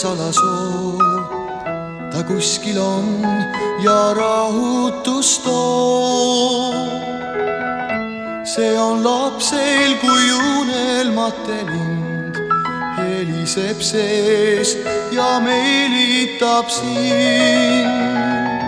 salasoov, ta kuskil on ja rahutust toob. See on lapsel kui unelmate lind, heliseb sees ja meelitab sind.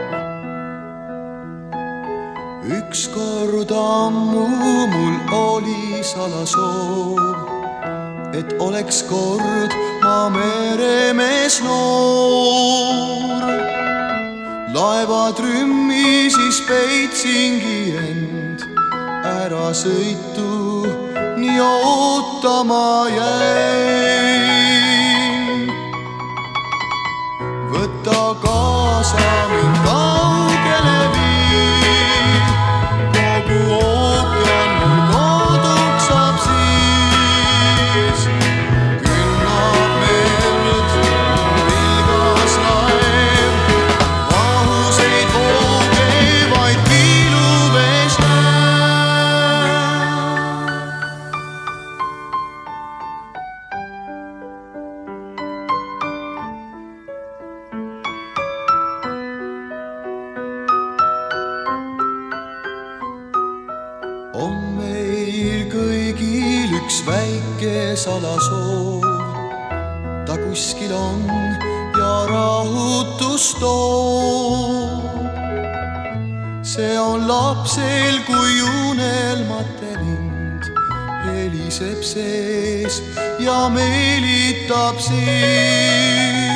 Ükskord ammu mul oli salasoov, et oleks kord ma meremees noor. Laevatrümmi siis peitsingi end, ära sõitu nii ootama jäin. Võta kaasa mind kaugele viin, kogu ookean mul koduks saab siis. Künnab merd vilgas laev, vahuseid vooge vaid piiluvees näeb. On meil kõigil üks väike salasoov, ta kuskil on ja rahutust toob. See on lapsel kui unelmate lind, heliseb sees ja meelitab sind.